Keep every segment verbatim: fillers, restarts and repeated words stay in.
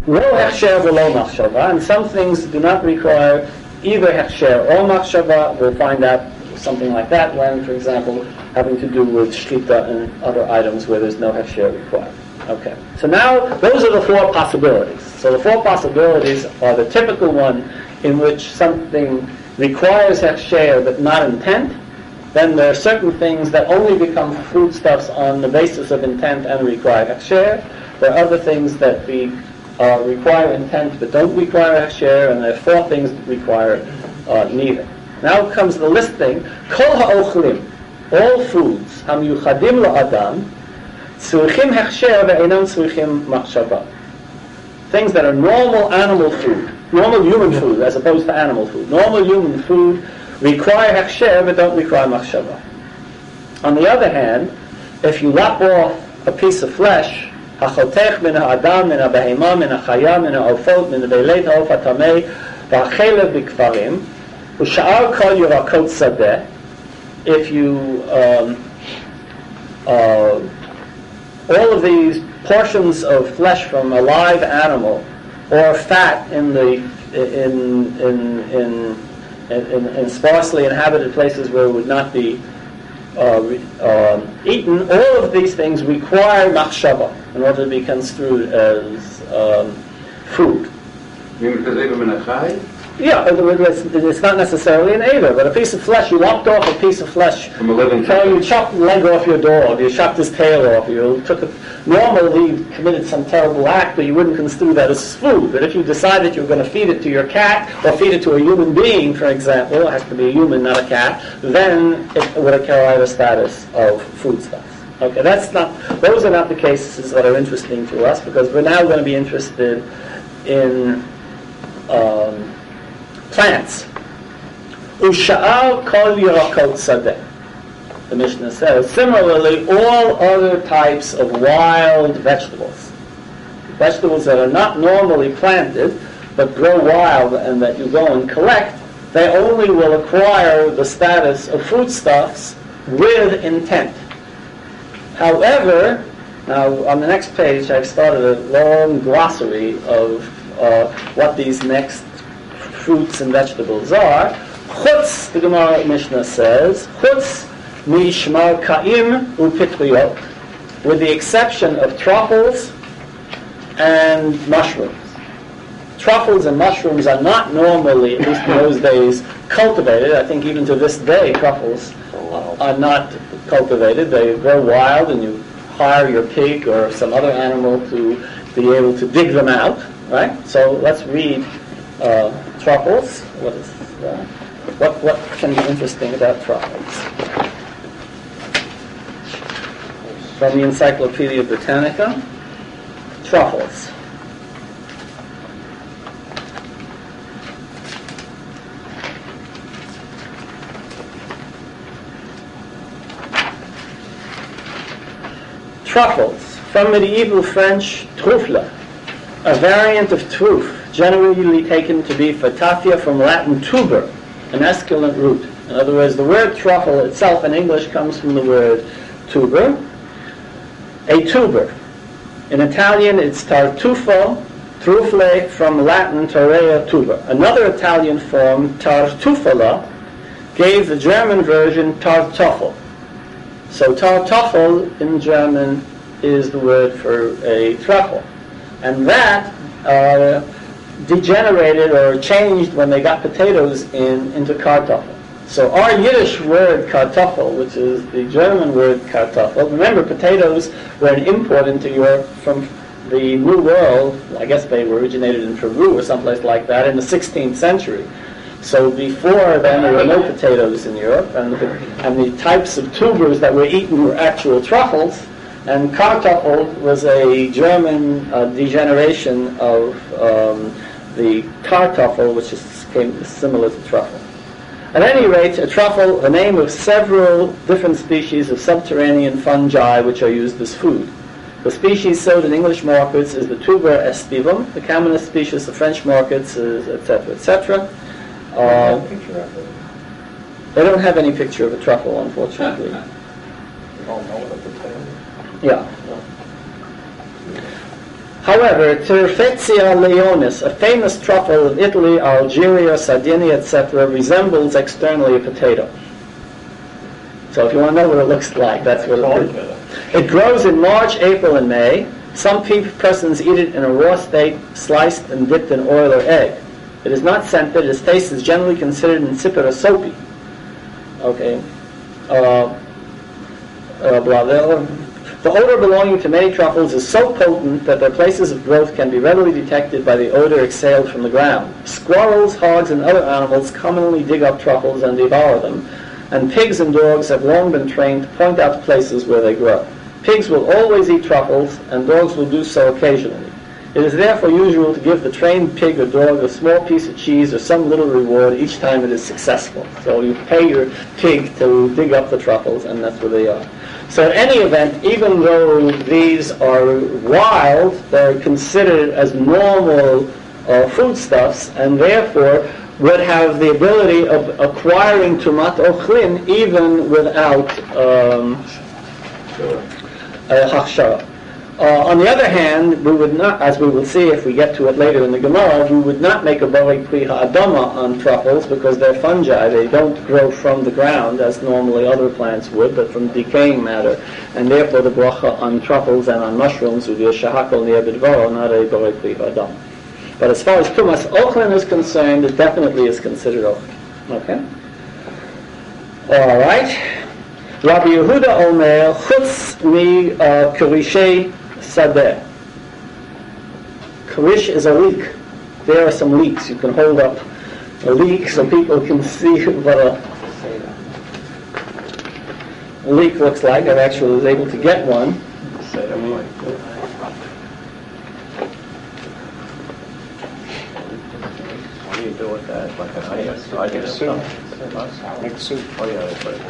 lo hechsher v'lo machshava, and some things do not require either hechsher or machshava. We'll find out something like that when, for example, having to do with shchita and other items where there's no hechsher required. Okay, so now those are the four possibilities. So the four possibilities are the typical one in which something requires hechsher but not intent. Then there are certain things that only become foodstuffs on the basis of intent and require hechsher. There are other things that be, uh, require intent but don't require hechsher, and there are four things that require uh, neither. Now comes the listing. Kol ha'ochlim, all foods, hamiyuchadim la'adam, tzurichim hechsher ve'einam tzurichim machshava. Things that are normal animal food, normal human food as opposed to animal food. Normal human food require hechsher but don't require machshava. On the other hand, if you lop off a piece of flesh, hachotech min ha'adam, min ha'behema, min ha'chaya, min ha'ofot, min ha'beileit ha'of ha'tamei, v'ha'chelev b'kvarim, u'sha'ar kol yirakot sadeh, if you um, uh, all of these portions of flesh from a live animal or fat in the in in in in, in sparsely inhabited places where it would not be uh, um, eaten, all of these things require machshava in order to be construed as um, food. Yeah, it's not necessarily an Eva, but a piece of flesh, you lopped off a piece of flesh. From a living so you chopped the leg off your dog, you chopped his tail off, you took a, normally you committed some terrible act, but you wouldn't construe that as food. But if you decided you were going to feed it to your cat, or feed it to a human being, for example, it has to be a human, not a cat, then it would acquire the status of foodstuffs. Okay, that's not, those are not the cases that are interesting to us, because we're now going to be interested in um, plants. Usha'al kol yirakot sadeh. The Mishnah says, similarly, all other types of wild vegetables, vegetables that are not normally planted, but grow wild and that you go and collect, they only will acquire the status of foodstuffs with intent. However, now on the next page I've started a long glossary of uh, what these next fruits and vegetables are. Chutz, the Gemara Mishnah says, chutz mishmar ka'im u'pitriyot, with the exception of truffles and mushrooms. Truffles and mushrooms are not normally, at least in those days, cultivated. I think even to this day, truffles are not cultivated. They grow wild, and you hire your pig or some other animal to be able to dig them out. Right? So let's read uh, truffles. What is that? What what can be interesting about truffles? From the Encyclopedia Britannica, truffles. Truffles, from medieval French, truffle, a variant of truffe, generally taken to be fatafia, from Latin tuber, an esculent root. In other words, the word truffle itself in English comes from the word tuber. A tuber. In Italian, it's tartufo, truffle, from Latin torrea tuber. Another Italian form, tartufala, gave the German version tartoffel. So tartoffel in German is the word for a truffle. And that uh, degenerated or changed when they got potatoes in into kartoffel. So our Yiddish word kartoffel, which is the German word kartoffel, remember potatoes were an import into Europe from the New World. I guess they originated in Peru or someplace like that in the sixteenth century. So before then there were no potatoes in Europe, and the, and the types of tubers that were eaten were actual truffles, and kartoffel was a German uh, degeneration of um, the kartoffel, which is came similar to truffle. At any rate, a truffle, the name of several different species of subterranean fungi which are used as food. The species sold in English markets is the tuber estivum. The commonest species of French markets is et cetera, et cetera. Uh, they don't have any picture of a truffle, unfortunately. Yeah. However, Terfezia leonis, a famous truffle of Italy, Algeria, Sardinia, et cetera, resembles externally a potato. So if you want to know what it looks like, that's what it is. It grows in March, April, and May. Some persons eat it in a raw state, sliced and dipped in oil or egg. It is not scented. Its taste is generally considered insipid or soapy. Okay. Uh, uh, blah, blah. The odor belonging to many truffles is so potent that their places of growth can be readily detected by the odor exhaled from the ground. Squirrels, hogs, and other animals commonly dig up truffles and devour them, and pigs and dogs have long been trained to point out the places where they grow. Pigs will always eat truffles, and dogs will do so occasionally. It is therefore usual to give the trained pig or dog a small piece of cheese or some little reward each time it is successful. So you pay your pig to dig up the truffles, and that's where they are. So in any event, even though these are wild, they're considered as normal uh, foodstuffs, and therefore would have the ability of acquiring tumat ochlin even without um, a hachshara. Uh, on the other hand, we would not, as we will see if we get to it later in the Gemara, we would not make a borei pri ha'adama on truffles because they're fungi. They don't grow from the ground as normally other plants would, but from decaying matter. And therefore the bracha on truffles and on mushrooms would be a shahakol ni'ebidvaro, not a borei pri ha'adama. But as far as tumas ochlin is concerned, it definitely is considered ochlin. Okay? All right. Rabbi Yehuda Omer, chutz mi karishei sadeh. Karish is a leek. There are some leeks. You can hold up a leek so people can see what a, a leek looks like. I actually was able to get one. What do you do with that? Like an ice? I get soup. Make soup. Oh yeah,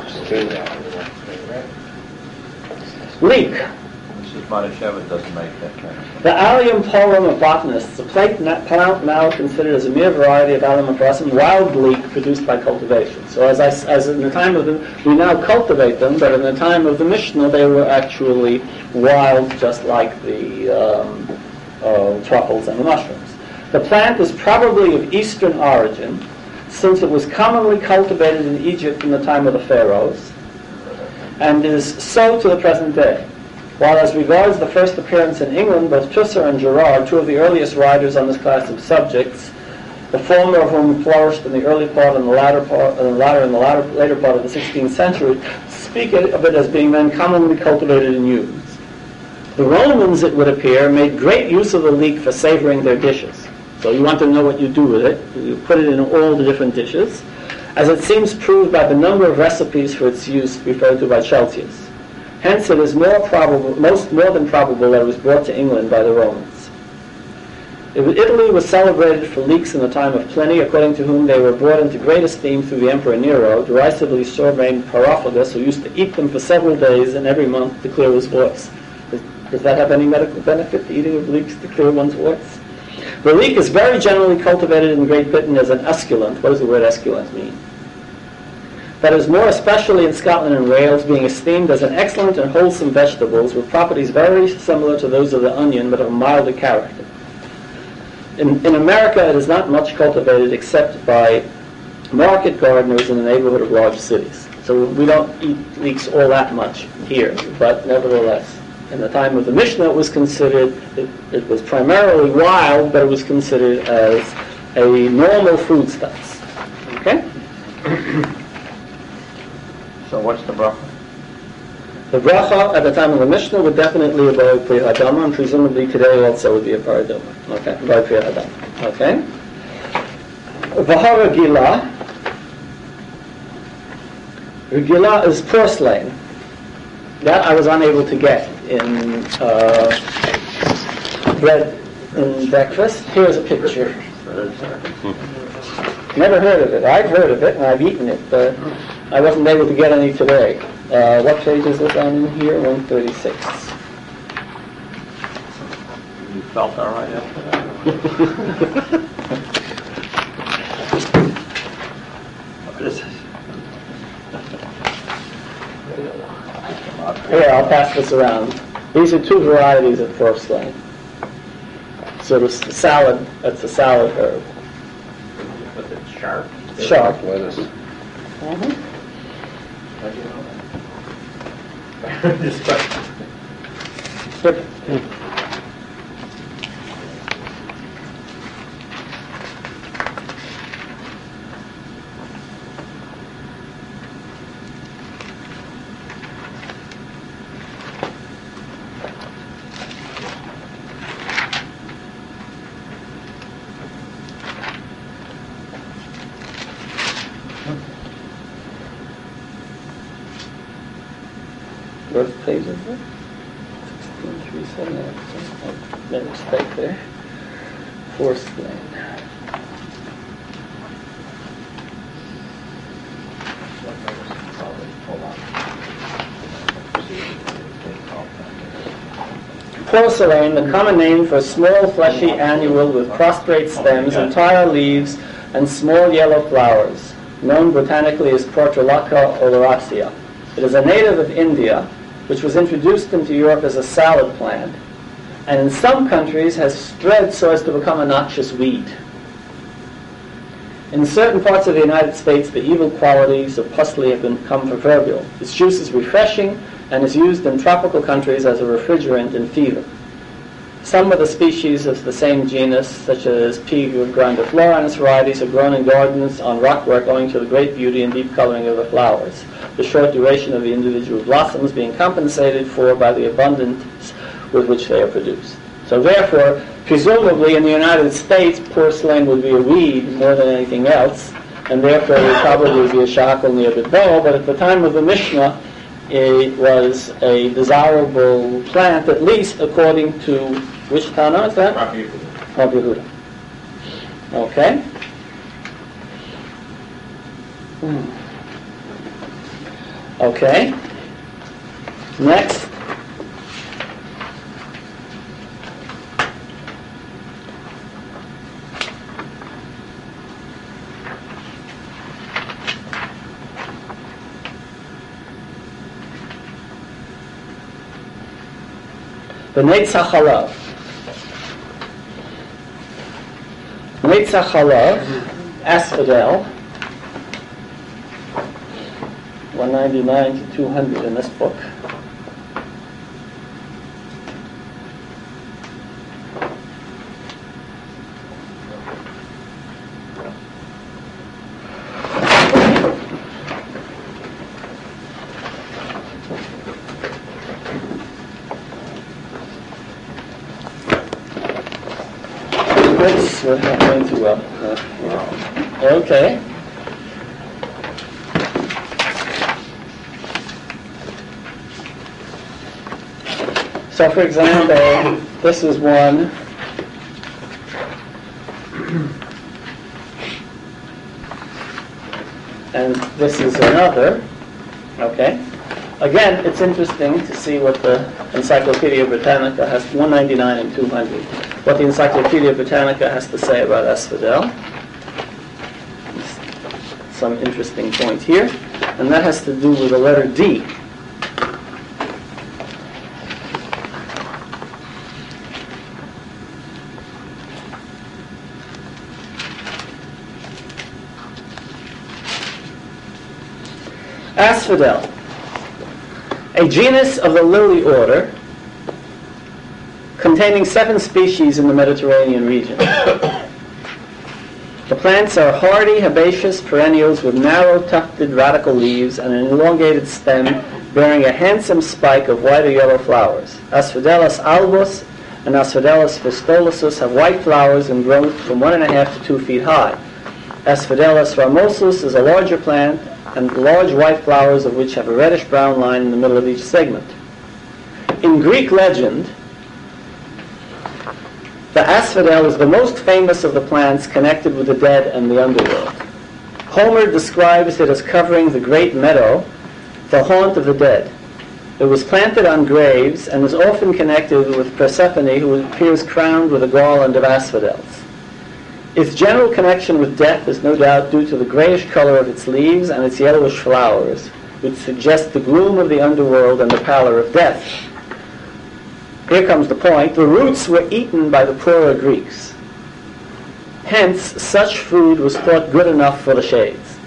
leek. Missus Madasheva doesn't make that kind of stuff. The allium porum of botanists, a plant now considered as a mere variety of allium abrasim, wild leek produced by cultivation. So as I, as in the time of the, we now cultivate them, but in the time of the Mishnah they were actually wild, just like the um, uh, truffles and the mushrooms. The plant is probably of Eastern origin, since it was commonly cultivated in Egypt in the time of the pharaohs, and is so to the present day. While as regards the first appearance in England, both Tusser and Gerard, two of the earliest writers on this class of subjects, the former of whom flourished in the early part and the latter part, and the latter in the latter, later part of the sixteenth century, speak of it as being then commonly cultivated and used. The Romans, it would appear, made great use of the leek for savoring their dishes. So you want to know what you do with it. You put it in all the different dishes, as it seems proved by the number of recipes for its use referred to by Celsius. Hence it is more probable, most more than probable that it was brought to England by the Romans. Italy was celebrated for leeks in the time of Pliny, according to whom they were brought into great esteem through the Emperor Nero, derisively surnamed Parophagus, who used to eat them for several days and every month to clear his voice. Does, does that have any medical benefit, the eating of leeks to clear one's voice? The leek is very generally cultivated in Great Britain as an esculent. What does the word esculent mean? That is more especially in Scotland and Wales, being esteemed as an excellent and wholesome vegetable with properties very similar to those of the onion, but of a milder character. In, in America, it is not much cultivated except by market gardeners in the neighborhood of large cities. So we don't eat leeks all that much here, but nevertheless, in the time of the Mishnah, it was considered, it, it was primarily wild, but it was considered as a normal foodstuff. Okay? So what's the bracha? The bracha at the time of the Mishnah would definitely be a pri hadama, and presumably today also would be a paradoma. Okay? By pri hadama. Okay? V'ha regila. Regila is porcelain. That I was unable to get in uh, bread and breakfast. Here's a picture. Never heard of it. I've heard of it and I've eaten it, but I wasn't able to get any today. Uh, what page is this on in here? one thirty-six. You felt all right after that? What is this? Here, I'll pass this around. These are two varieties of porcelain. sort of salad, that's a salad herb. But it's sharp. Sharp. Lettuce. Mm-hmm. How do you know that? Just question. Yep. What page is it? sixteen three seven. Made a mistake there. Fourth lane. Porcelain, the common name for a small fleshy annual with prostrate stems, entire leaves, and small yellow flowers, known botanically as Portulaca oleracea. It is a native of India, which was introduced into Europe as a salad plant, and in some countries has spread so as to become a noxious weed. In certain parts of the United States, the evil qualities of parsley have become proverbial. Its juice is refreshing and is used in tropical countries as a refrigerant in fever. Some of the species of the same genus, such as P. grandiflora and its varieties, are grown in gardens on rockwork owing to the great beauty and deep coloring of the flowers, the short duration of the individual blossoms being compensated for by the abundance with which they are produced. So therefore, presumably in the United States, porcelain would be a weed more than anything else, and therefore it would probably be a shakal near Bidbo, but at the time of the Mishnah, it was a desirable plant, at least according to which Tana is that? Rabbi Yehuda. Rabbi Yehuda. Okay. Hmm. Okay. Next. The Neitz HaChalav. Neitz HaChalav, asphodel, one ninety-nine to two hundred in this book. We're not going too well. Uh, okay. So, for example, this is one. And this is another. Okay. Again, it's interesting to see what the Encyclopedia Britannica has, one ninety-nine and two hundred. What the Encyclopedia Britannica has to say about asphodel. Some interesting point here. And that has to do with the letter D. Asphodel, a genus of the lily order, containing seven species in the Mediterranean region. The plants are hardy, herbaceous perennials with narrow, tufted radical leaves and an elongated stem bearing a handsome spike of white or yellow flowers. Asphodelus albus and Asphodelus vistolosus have white flowers and grow from one and a half to two feet high. Asphodelus ramosus is a larger plant and large white flowers of which have a reddish-brown line in the middle of each segment. In Greek legend, the asphodel is the most famous of the plants connected with the dead and the underworld. Homer describes it as covering the great meadow, the haunt of the dead. It was planted on graves and is often connected with Persephone, who appears crowned with a garland of asphodels. Its general connection with death is no doubt due to the grayish color of its leaves and its yellowish flowers, which suggest the gloom of the underworld and the pallor of death. here comes the point, the roots were eaten by the poorer Greeks. Hence, such food was thought good enough for the shades.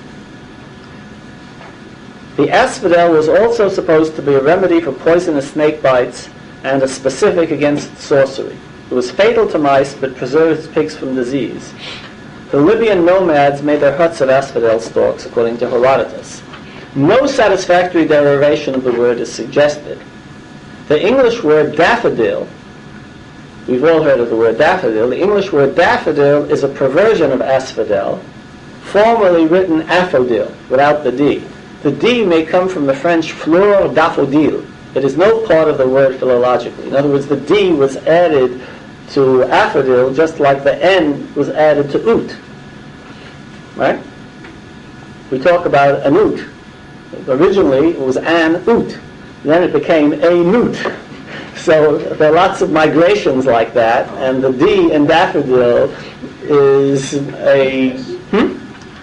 The asphodel was also supposed to be a remedy for poisonous snake bites and a specific against sorcery. It was fatal to mice, but preserved pigs from disease. The Libyan nomads made their huts of asphodel stalks, according to Herodotus. No satisfactory derivation of the word is suggested. The English word daffodil, we've all heard of the word daffodil, the English word daffodil is a perversion of asphodel, formerly written aphrodil, without the D. The D may come from the French fleur daffodil. It is no part of the word philologically. In other words, the D was added to aphrodil just like the N was added to oot. Right? We talk about an oot. Originally it was an oot. Then it became a newt. So there are lots of migrations like that, and the D in daffodil is a... Hmm?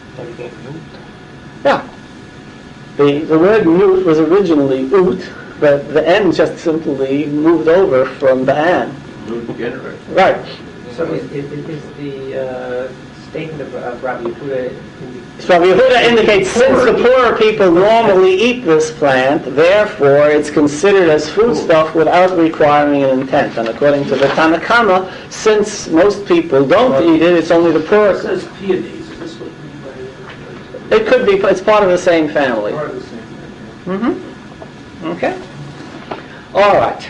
Yeah. The, the word newt was originally oot, but the N just simply moved over from the an. Right. So is, is, is the uh, statement of uh, Rabbi Yehuda... So Rabbi Yehuda indicates since the poorer people normally eat this plant, therefore it's considered as foodstuff without requiring an intent. And according to the Tanna Kama, since most people don't eat it, it's only the poor. It says peonies. Is this what you mean by It could be, it's part of the same family. part of the same thing? Mm-hmm. Okay. All right.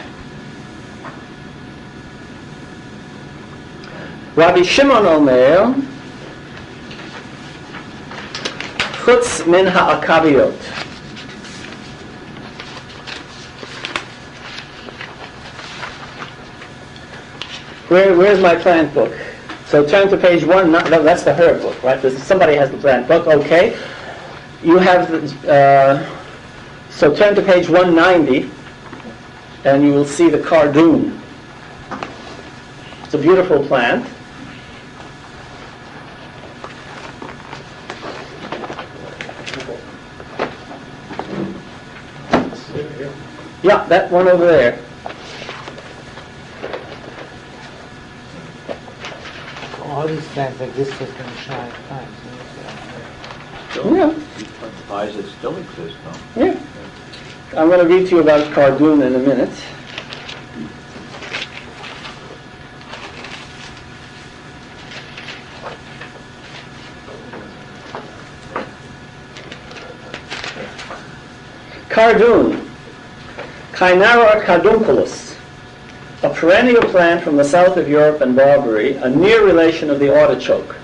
Rabbi Shimon Omer, chutz min ha'akaviyot. Where, where's my plant book? So turn to page one. No, that's the her book, right? There's, somebody has the plant book. Okay. You have the, uh, so turn to page one ninety, and you will see the cardoon. It's a beautiful plant. Yeah, that one over there. All these plants existed in the Shai times. Yeah. Why does it still exist, though? Yeah. I'm going to read to you about cardoon in a minute. Cardoon. Kainara cardunculus, a perennial plant from the south of Europe and Barbary, a near relation of the artichoke.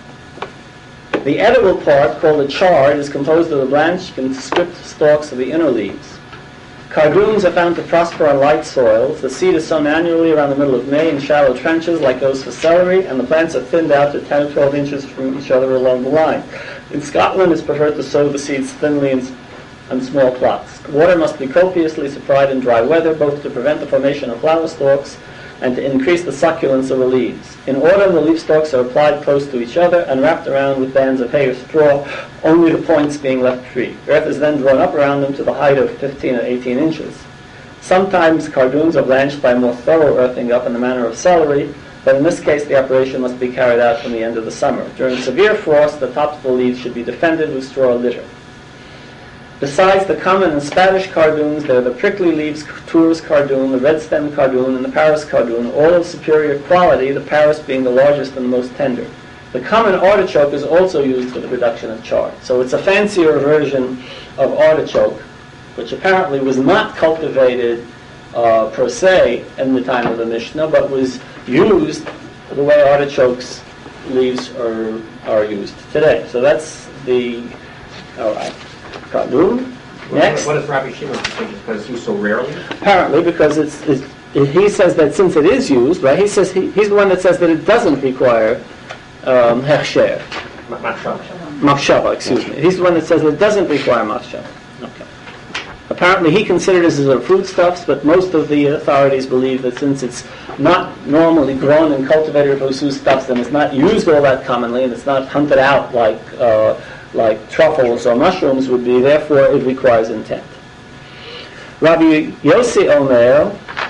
The edible part, called a chard, is composed of the blanched and stripped stalks of the inner leaves. Cardoons are found to prosper on light soils. The seed is sown annually around the middle of May in shallow trenches like those for celery, and the plants are thinned out to ten or twelve inches from each other along the line. In Scotland, it's preferred to sow the seeds thinly in and small plots. Water must be copiously supplied in dry weather, both to prevent the formation of flower stalks and to increase the succulence of the leaves. In autumn, the leaf stalks are applied close to each other and wrapped around with bands of hay or straw, only the points being left free. Earth is then drawn up around them to the height of fifteen or eighteen inches. Sometimes cardoons are blanched by more thorough earthing up in the manner of celery, but in this case the operation must be carried out from the end of the summer. During severe frost, the tops of the leaves should be defended with straw litter. Besides the common and Spanish cardoons, there are the prickly leaves Tours cardoon, the red stem cardoon, and the Paris cardoon, all of superior quality, the Paris being the largest and the most tender. The common artichoke is also used for the production of chard. So it's a fancier version of artichoke, which apparently was not cultivated uh, per se in the time of the Mishnah, but was used the way artichokes leaves are, are used today. So that's the, all right. Cardoon. Next. What does Rabbi Shimon think? Because it's used so rarely? Apparently, because it's, it's it, he says that since it is used, right? He says he, he's the one that says that it doesn't require um, hechsher. Machshava. Machshava, excuse me. He's the one that says that it doesn't require machshava. Okay. Apparently, he considered this as a foodstuffs, but most of the authorities believe that since it's not normally grown and cultivated for foodstuffs, and it's not used all that commonly, and it's not hunted out like. Uh, like truffles or mushrooms would be, therefore it requires intent. Rabbi Yossi Omer,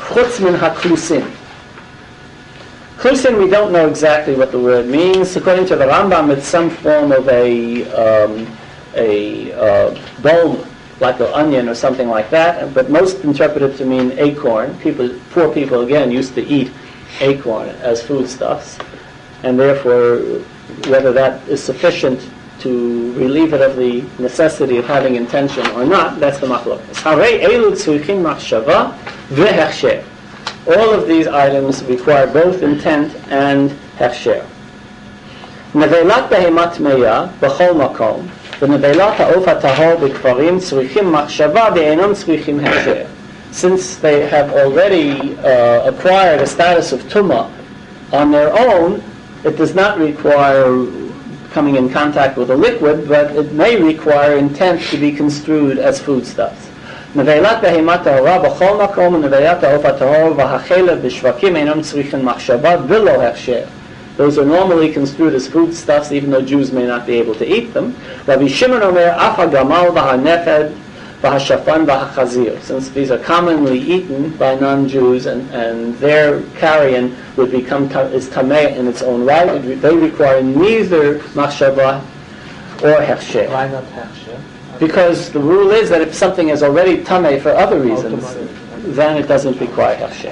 chutz min haklusin. Klusin, we don't know exactly what the word means. According to the Rambam, it's some form of a um, a uh, bulb, like an onion or something like that. But most interpret it to mean acorn. People, poor people, again, used to eat acorn as foodstuffs, and therefore, whether that is sufficient to relieve it of the necessity of having intention or not, that's the machlokas. Harei elu tzrichim machshava v'hechsher. All of these items require both intent and hechsher. Nevelat behemat meya b'chol makom v'nevelat ha'of ha'tahor b'kvarim tzrichim machshava v'einam tzrichim hechsher. Since they have already uh, acquired a status of tumah on their own, it does not require coming in contact with a liquid, but it may require intent to be construed as foodstuffs. Nevelat behemat tahora b'chol makom u'nevelat ha'of ha'tahor v'hachelev b'shvakim einam tzrichim machshava v'lo hechsher. Those are normally construed as foodstuffs, even though Jews may not be able to eat them. Rabbi Shimon omer af ha'gamal v'ha'nefed v'ha'shafan v'ha'chazir. Since these are commonly eaten by non-Jews, and, and their carrion would become ta- is tameh in its own right, it, they require neither machshava or hechsher. Why not hechsher? Because the rule is that if something is already tameh for other reasons, then it doesn't require hechsher.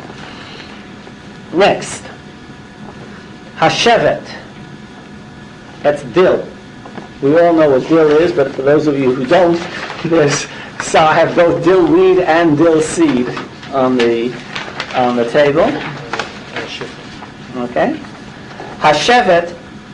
Next, hashevet. That's dill. We all know what dill is, but for those of you who don't, there's so I have both dill weed and dill seed on the on the table. Okay, hashevet.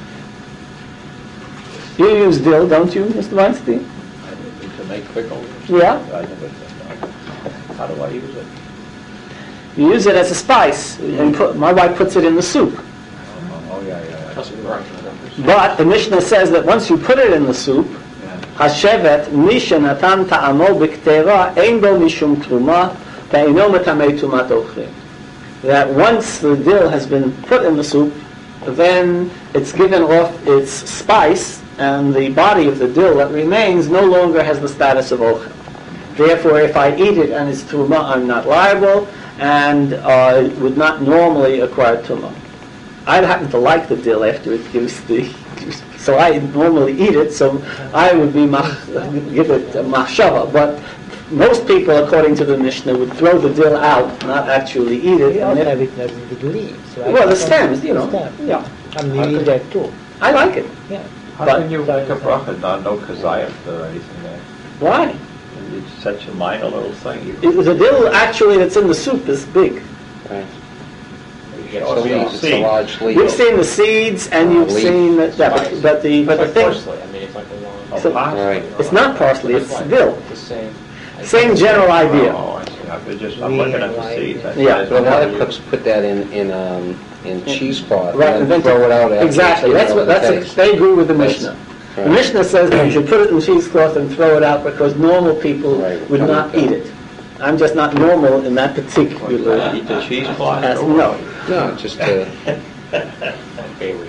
You use dill, don't you, Mister Weinstein? To make pickles. Yeah. I never, how do I use it? You use it as a spice, and put, my wife puts it in the soup. Oh, oh yeah, yeah. Doesn't burn. But the Mishnah says that once you put it in the soup, hashevet misha natan ta'amo b'ktera ein bo mishum truma ve'eino metamei tumat ochrim. That once the dill has been put in the soup, then it's given off its spice, and the body of the dill that remains no longer has the status of ochel. Therefore, if I eat it and it's tumah, I'm not liable, and uh, would not normally acquire tumah. I happen to like the dill after it gives the, so I normally eat it, so I would be mach, give it a machshava. But most people, according to the Mishnah, would throw the dill out, not actually eat it. We also And have it it as the leaves, right? well, the stems, you know. The stems. Yeah, I mean, you eat that too. I like it. Yeah. How But- can you make a bracha, not no kazayat or anything there? Why? It's such a minor little thing. You It, the dill actually that's in the soup is big. Right. get So all it's the a large leaf. You've seen the seeds, and Uh, you've leaf. seen that, yeah, but, but the But the the thing, parsley, I mean, it's like a long... Oh, So- parsley. Right. it's not parsley, it's That's right. dill. It's the same. Same general idea. Oh, I see. I'm just, I'm looking at the seeds. That's Yeah. why But a lot of it's- cooks put that in in um, in cheesecloth Right, and then then throw it out after. exactly. you That's know, what the that's. A, taste. they agree with the That's- Mishnah. The right. Mishnah says that you should put it in cheesecloth and throw it out because normal people Right. would not eat it. I'm just not normal in that particular. Eat the cheesecloth? As, no. No, just uh, Bay leaves.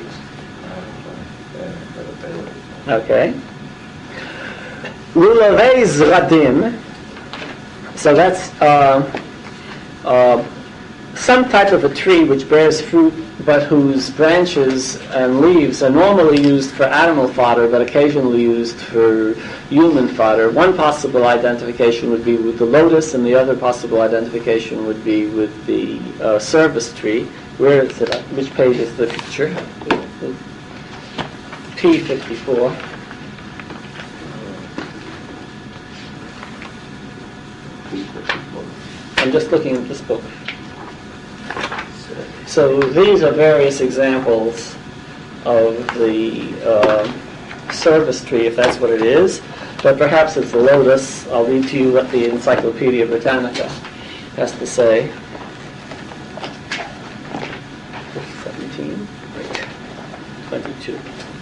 Okay. Lulavei zradim. So that's uh, uh, some type of a tree which bears fruit, but whose branches and leaves are normally used for animal fodder, but occasionally used for human fodder. One possible identification would be with the lotus, and the other possible identification would be with the uh, service tree. Where is it? Which page is the picture? P fifty-four. I'm just looking at this book. So these are various examples of the uh, service tree, if that's what it is. But perhaps it's the lotus. I'll read to you what the Encyclopedia Britannica has to say. seventeen, twenty-two.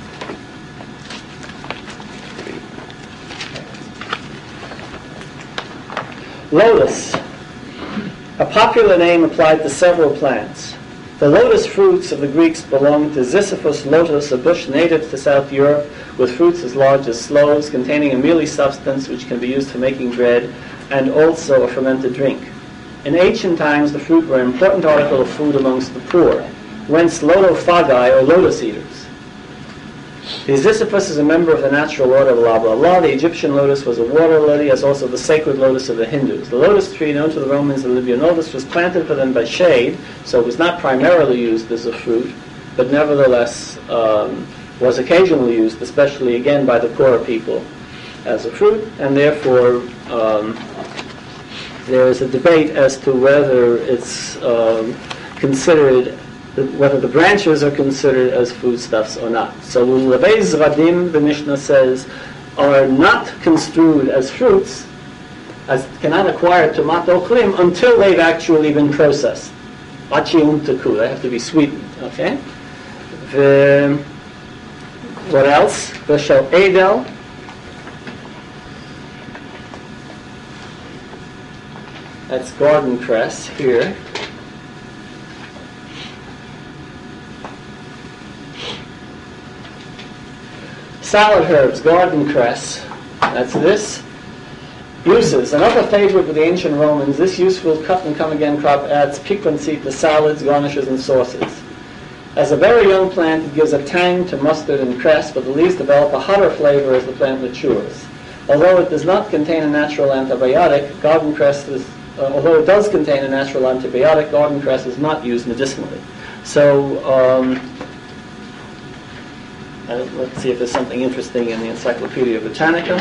Lotus, a popular name applied to several plants. The lotus fruits of the Greeks belong to Ziziphus lotus, a bush native to South Europe with fruits as large as sloes, containing a mealy substance which can be used for making bread and also a fermented drink. In ancient times, the fruit were an important article of food amongst the poor, whence lotophagi, or lotus eaters. The Sisyphus is a member of the natural order, blah, blah, blah. The Egyptian lotus was a water lily, as also the sacred lotus of the Hindus. The lotus tree, known to the Romans, the Libionotus, was planted for them by shade, so it was not primarily used as a fruit, but nevertheless um, was occasionally used, especially, again, by the poorer people, as a fruit, and therefore um, there is a debate as to whether it's um, considered, whether the branches are considered as foodstuffs or not. So Levei Zradim, the Mishnah says, are not construed as fruits, as cannot acquire tomat ochlim until they've actually been processed. Achium teku, they have to be sweetened. Okay. The, what else? V'shel edel. That's garden cress here. Salad herbs, garden cress. That's this. Uses. Another favorite with the ancient Romans, this useful cut and come again crop adds piquancy to salads, garnishes, and sauces. As a very young plant, it gives a tang to mustard and cress, but the leaves develop a hotter flavor as the plant matures. Although it does not contain a natural antibiotic, garden cress is Uh, although it does contain a natural antibiotic, garden cress is not used medicinally. So, um, uh, let's see if there's something interesting in the Encyclopedia Britannica.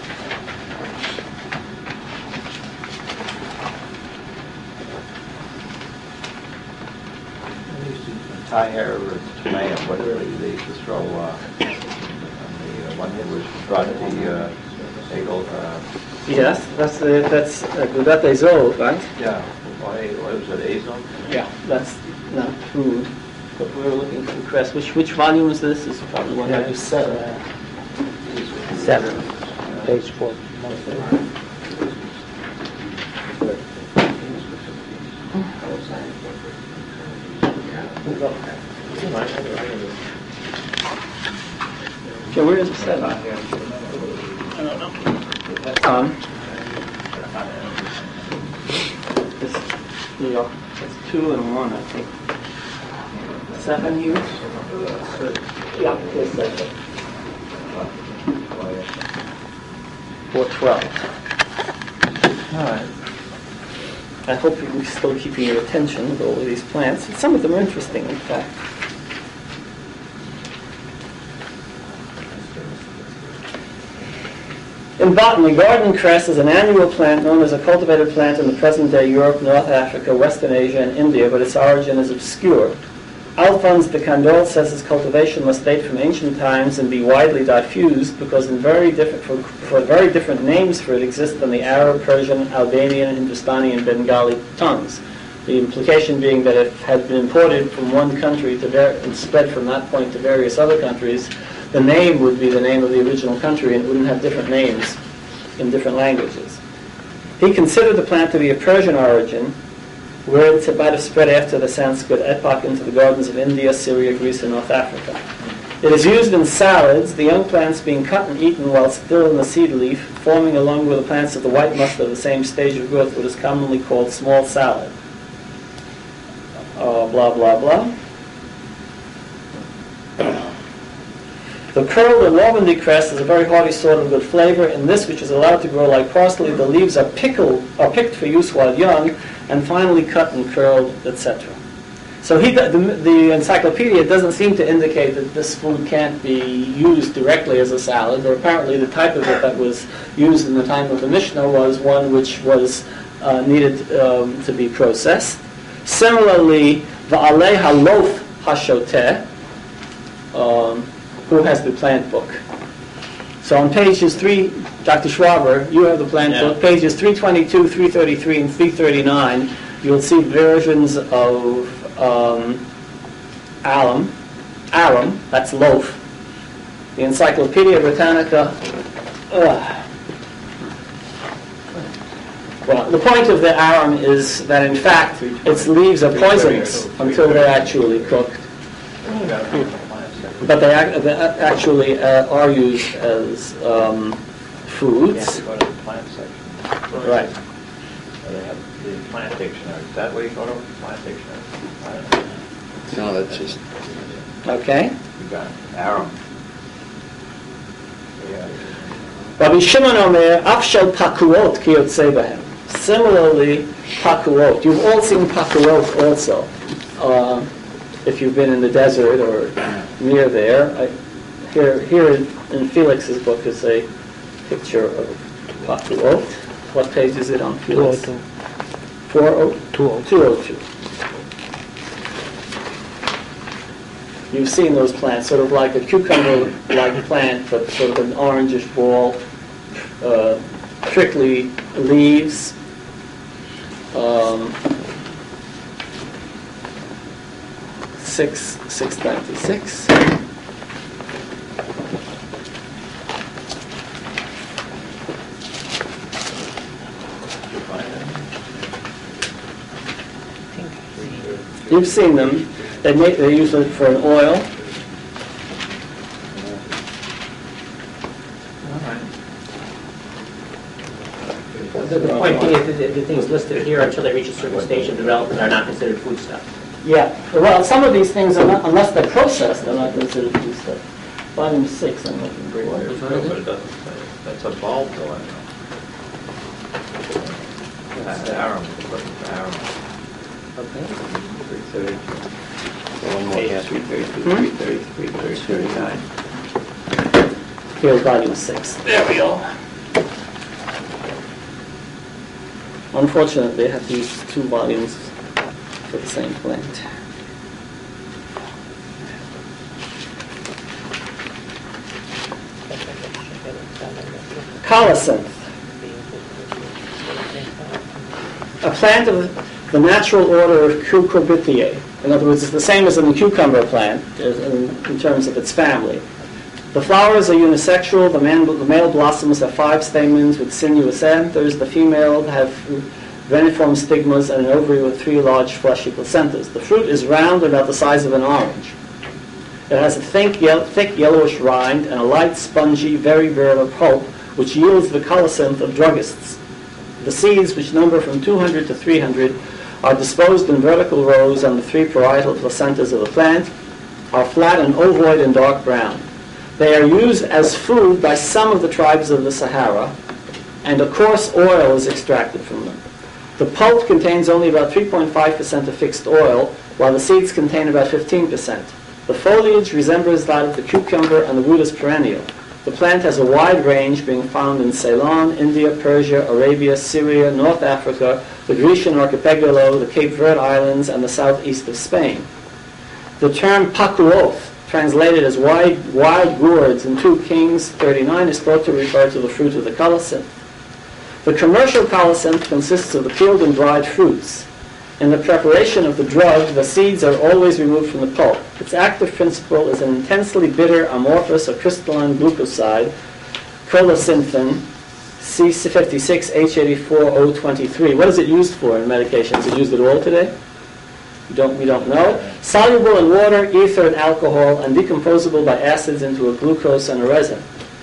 Thai hair or tomato, whatever they used to throw uh, on the uh, one that was brought the uh, bagel. Uh, Yes, that's the, that's uh, Gudat Azol, right? yeah, why, what was it, Azon? Yeah, that's not food. But we were looking for cress. Which which volume is this? This is probably one Yeah, I just seven. Seven, page four. Okay, where is it set? I don't know. Um, it's, yeah, it's two and one, I think. Seven years? Yeah, it's seven. Or twelve. All right. I hope you're still keeping your attention with all of these plants. Some of them are interesting, in fact. In botany, garden cress is an annual plant known as a cultivated plant in the present-day Europe, North Africa, Western Asia, and India, but its origin is obscure. Alphonse de Candolle says its cultivation must date from ancient times and be widely diffused because in very different, for, for very different names for it exist in the Arab, Persian, Albanian, Hindustani, and Bengali tongues. The implication being that if it had been imported from one country to ver- and spread from that point to various other countries, the name would be the name of the original country and it wouldn't have different names in different languages. He considered the plant to be of Persian origin, where it might have spread after the Sanskrit epoch into the gardens of India, Syria, Greece, and North Africa. It is used in salads, the young plants being cut and eaten while still in the seed leaf, forming along with the plants of the white mustard the same stage of growth, what is commonly called small salad. Uh, blah, blah, blah. The curled or Normandy cress is a very hearty sort of good flavor. In this, which is allowed to grow like parsley, the leaves are pickled, are picked for use while young, and finally cut and curled, et cetera. So he, the, the encyclopedia doesn't seem to indicate that this food can't be used directly as a salad, but apparently the type of it that was used in the time of the Mishnah was one which was uh, needed um, to be processed. Similarly, va'alei halof hashoteh, um, who has the plant book. So on pages three, Doctor Schwaber, you have the plant Yeah. book, pages three twenty-two, three thirty-three, and three thirty-nine, you'll see versions of um, alum, arum, that's loaf. The Encyclopedia Britannica, ugh. Well, the point of the arum is that in fact its leaves are poisonous until they're actually cooked. But they, ac- they actually uh, are used as um, foods. Go to the plant section. Right. They have the plant dictionary. Is that what you thought of, plant dictionary? I don't know. No, that's just, Okay? You got Aram. Yeah. Rabbi Shimon Omer, Afshel Pakuot ki yotzei bahem. Similarly, Pakuot. You've all seen Pakuot also. Uh, if you've been in the desert or near there. I, here, here in Felix's book is a picture of Pakuot. What page is it on Felix? two four oh two. You've seen those plants, sort of like a cucumber-like plant, but sort of an orangish ball, uh, prickly leaves. Um, six six ninety six. You've seen them. They make, they use it for an oil. The the point being is that the things listed here until they reach a certain stage of development are not considered foodstuff. Yeah. Well, some of these things are not, unless they're processed, they're not considered food stuff. Volume six, I'm looking for Well, it. it's true, but it doesn't say. That's a bulb, though, I know. That's Aram, Aram. Okay. three thirty. one more, Page yeah. three thirty-two, Hmm? three thirty-three, three thirty-nine. Here's volume six. There we go. Unfortunately, I have to use two volumes for the same plant. Colocynth, a plant of the natural order of Cucurbitaceae. In other words, it's the same as in the cucumber plant as in, in terms of its family. The flowers are unisexual. The, man, the male blossoms have five stamens with sinuous anthers. The female have reniform stigmas and an ovary with three large fleshy placentas. The fruit is round, about the size of an orange. It has a thick, ye- thick yellowish rind and a light, spongy, very virile pulp, which yields the colocynth of druggists. The seeds, which number from two hundred to three hundred, are disposed in vertical rows on the three parietal placentas of the plant, are flat and ovoid and dark brown. They are used as food by some of the tribes of the Sahara, and a coarse oil is extracted from them. The pulp contains only about three point five percent of fixed oil, while the seeds contain about fifteen percent. The foliage resembles that of the cucumber, and the root is perennial. The plant has a wide range, being found in Ceylon, India, Persia, Arabia, Syria, North Africa, the Grecian Archipelago, the Cape Verde Islands, and the southeast of Spain. The term pakuoth, translated as wild, wild gourds in two Kings thirty-nine, is thought to refer to the fruit of the colocynth. The commercial colocynth consists of the peeled and dried fruits. In the preparation of the drug, the seeds are always removed from the pulp. Its active principle is an intensely bitter, amorphous, or crystalline glucoside, colocynthin, C fifty-six H eighty-four O twenty-three. What is it used for in medication? Is it used at all today? We don't, we don't know. Soluble in water, ether, and alcohol, and decomposable by acids into a glucose and a resin.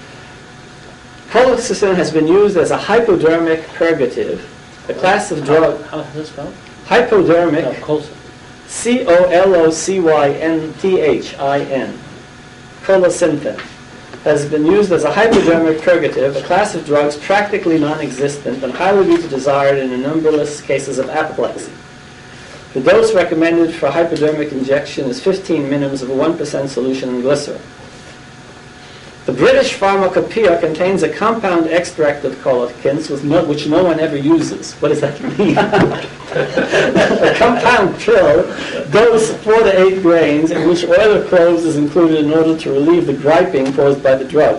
Colocynth has been used as a hypodermic purgative, a class of drug. How is this spelled? Hypodermic, No, colocynth. C O L O C Y N T H I N, colocynthin, has been used as a hypodermic purgative, a class of drugs practically non-existent and highly desired in numberless cases of apoplexy. The dose recommended for hypodermic injection is fifteen minims of a one percent solution in glycerin. The British Pharmacopoeia contains a compound extract of colocynth with no, which no one ever uses. What does that mean? A compound pill, dose four to eight grains, in which oil of cloves is included in order to relieve the griping caused by the drug.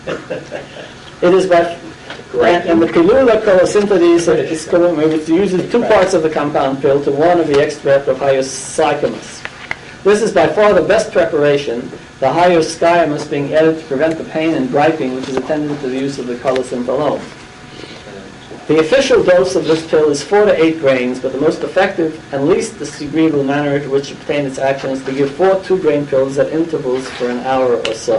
It is by and, and the Pilula colocynthidis is which uses two parts of the compound pill to one of the extract of Hyoscyamus. This is by far the best preparation, the Hyoscyamus being added to prevent the pain and griping which is attendant to the use of the colocynth alone. The official dose of this pill is four to eight grains, but the most effective and least disagreeable manner in which to obtain its action is to give four two-grain pills at intervals for an hour or so.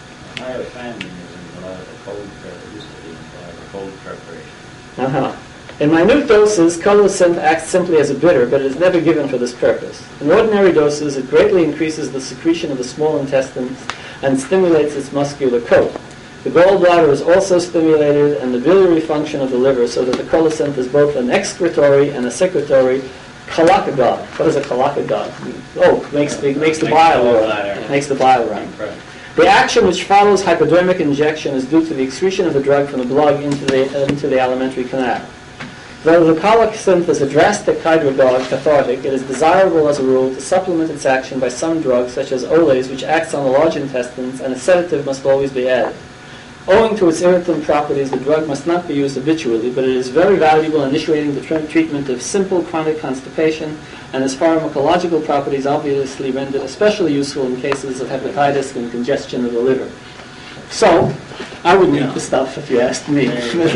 Hyoscyamus is in a lot of the cold, uh, used to be in a lot of the cold preparation. Uh-huh. In minute doses, colocynth acts simply as a bitter, but it is never given for this purpose. In ordinary doses, it greatly increases the secretion of the small intestines and stimulates its muscular coat. The gallbladder is also stimulated and the biliary function of the liver, so that the colocynth is both an excretory and a secretory cholacagog. What is a cholacagog? Oh, makes the, makes the bile run. Makes the bile run. The action which follows hypodermic injection is due to the excretion of the drug from the blood into the, into the alimentary canal. Though the colocynth is a drastic hydragogue cathartic, it is desirable as a rule to supplement its action by some drugs such as Olase, which acts on the large intestines, and a sedative must always be added. Owing to its irritant properties, the drug must not be used habitually, but it is very valuable in initiating the tr- treatment of simple chronic constipation, and its pharmacological properties obviously render it especially useful in cases of hepatitis and congestion of the liver. So, I would need the stuff if you asked me.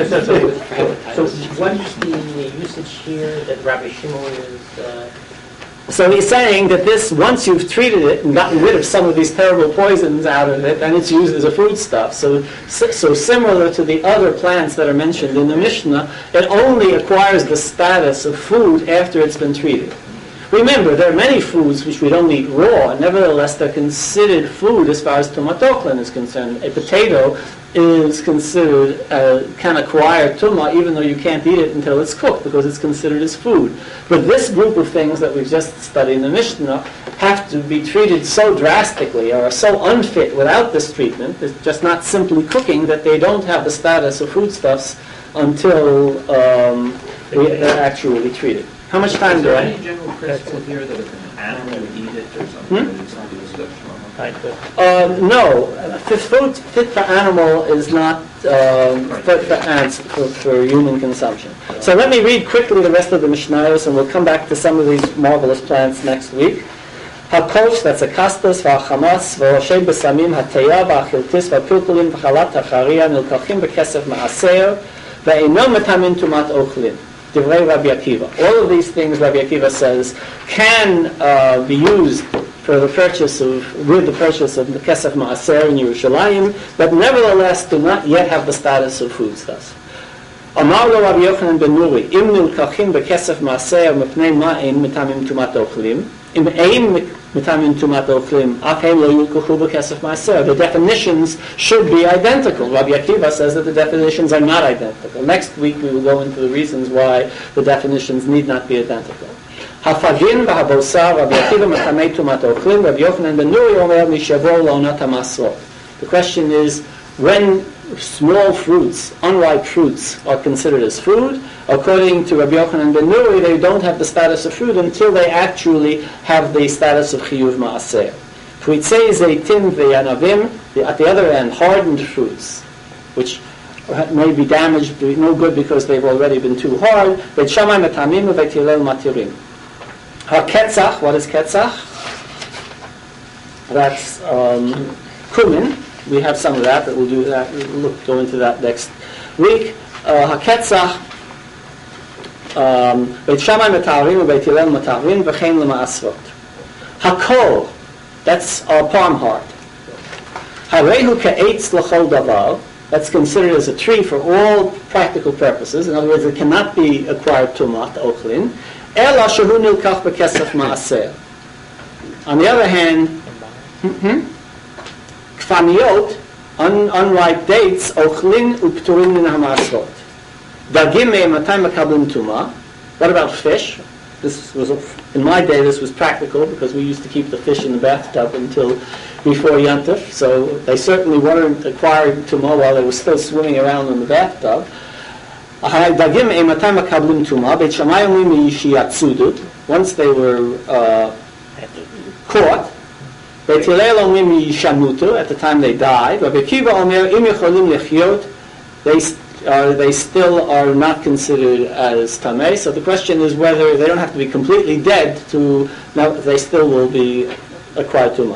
So what is the usage here that Rabbi Shimon is... Uh, So he's saying that this, once you've treated it and gotten rid of some of these terrible poisons out of it, then it's used as a foodstuff. So, so similar to the other plants that are mentioned in the Mishnah, it only acquires the status of food after it's been treated. Remember, there are many foods which we don't eat raw, and nevertheless they're considered food as far as tomatochlin is concerned. A potato is considered, uh, can acquire tumah even though you can't eat it until it's cooked because it's considered as food. But this group of things that we've just studied in the Mishnah have to be treated so drastically or are so unfit without this treatment, it's just not simply cooking, that they don't have the status of foodstuffs until um, they're actually treated. How much time Is do there I any general principle here that if an animal would eat it or something, Hmm? that it's not discussion on? Um, no, fit, food fit for animal is not um, fit for ants for, for human consumption. So let me read quickly the rest of the Mishnayos, and we'll come back to some of these marvelous plants next week. HaKosh, that's a castus, v'achamas, v'roshei besamim, ha'teya, v'achiltis, v'apilpulin, v'chalat ha'charia, nilkachim b'kesef ma'aser, v'eino metamin tumat ochlin. Divrei Rabbi Akiva. All of these things, Rabbi Akiva says, can uh, be used for the purchase of, with the purchase of the Kesef Ma'aser in Yerushalayim, but nevertheless do not yet have the status of foodstuffs. Amar lo Rabbi Yochanan ben Nuri, im nilkachim bekesef Ma'aser mepnei ma'in mitamim tumat ochlim, im ein mitamim tumat ochlim, af heim lo yilkachu bekesef Ma'aser. The definitions should be identical. Rabbi Akiva says that the definitions are not identical. Next week we will go into the reasons why the definitions need not be identical. Hafagin v'habosar Rabbi Akiva metamei tumat ochlim, Rabbi Yochanan ben Nuri omer mishavor laonat hamasrot. The question is, when small fruits, unripe fruits, are considered as food, according to Rabbi Yochanan ben Nuri, they don't have the status of food until they actually have the status of chiyuv ma'aser. Fruitzei zeitim v'yanavim, at the other end, hardened fruits, which may be damaged, no good because they've already been too hard. Beit Shammai metamim v'beit Hillel matirim. Ha-ketzach, what is ketzach? That's um, cumin. We have some of that, but we'll do that. We'll look, go into that next week. Ha-ketzach, Beit Shammai metarim v'beit Hillel matarim v'chein l'ma'asrot. Ha-kol, that's our palm heart. Ha-rehu ke'etz l'chol davar, that's considered as a tree for all practical purposes. In other words, it cannot be acquired tumat, ochlin. Ela shehu nilkach b'kesef ma'aser. On the other hand, kfaniot, un, unripe dates, ochlin upturin min ha'masrot. Dagim me'matay makablim tuma. What about fish? This was, in my day, this was practical because we used to keep the fish in the bathtub until before Yontif. So they certainly weren't acquired tuma while they were still swimming around in the bathtub. Dagim ematay makablim tuma. Beit Shammai omrim yishiyatzudu. Once they were uh, caught, Beit Hillel omrim yishamutu. At the time they died. Rabbi Akiva omer im yecholim lechyot. They Uh, they still are not considered as tamei. So the question is whether they don't have to be completely dead to, now they still will be acquired tuma.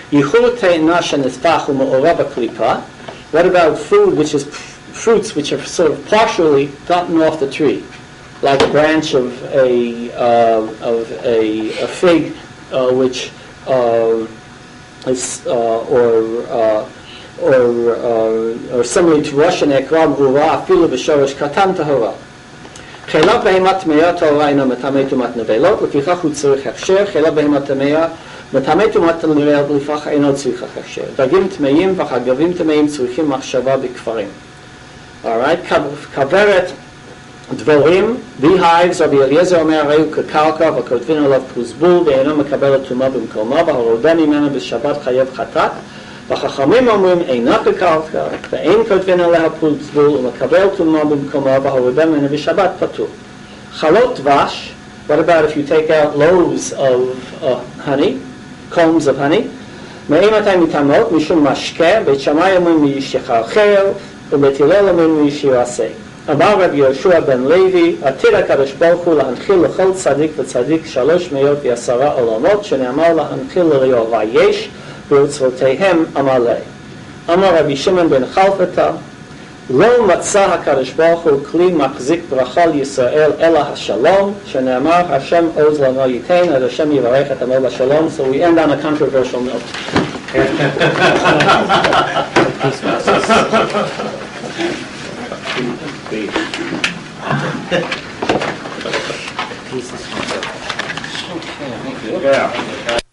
What about food which is fruits which are sort of partially gotten off the tree, like a branch of a uh, of a, a fig, uh, which uh, is uh, or uh, or uh, or similarly to Russian ekram ura afilu b'shorish katan tahora. חילת בהמה טמאה טהורה אינה מטמא טומאת נבלות, לפיכך הוא צריך הכשר. חילת בהמה טמאה מטמא טומאת נבלות, לפיכך אינו צריך הכשר. דגים טמאים וחגבים טמאים צריכים מחשבה בכפרים. Alright, כוורת דבורים, beehives, רבי אליעזר אומר, הרי הוא כקרקע וכותבין עליו פרוזבול ואינו מקבל טומאה במקומה, והרודה ממנו בשבת חייב חטאת. והחכמים אומרים אינה כקרקע ואין כותבין עליה פרוזבול ומקבל טומאה במקומה, והרודה ממנו בשבת פטור. חלות דבש, what about if you take out loaves of uh, honey, combs of honey, מאימתי מטמאות משום משקה, בית שמאי אומרים מישחרחר ובית הלל אומרים מישירסה. אמר רבי יהושע בן לוי, עתיד הקדוש ברוך הוא להנחיל לכל צדיק וצדיק שלוש מאות ועשרה עולמות, שנאמר להנחיל לראובע יש ברצותיהם עמלה. אמר רבי שמעון בן חלפתא, לא מצא הקדוש ברוך הוא כלי מחזיק ברכה לישראל אלא השלום, שנאמר השם עוז לנו ייתן, אז השם יברך את עמו בשלום. So we end on a controversial note. Pieces. Yeah.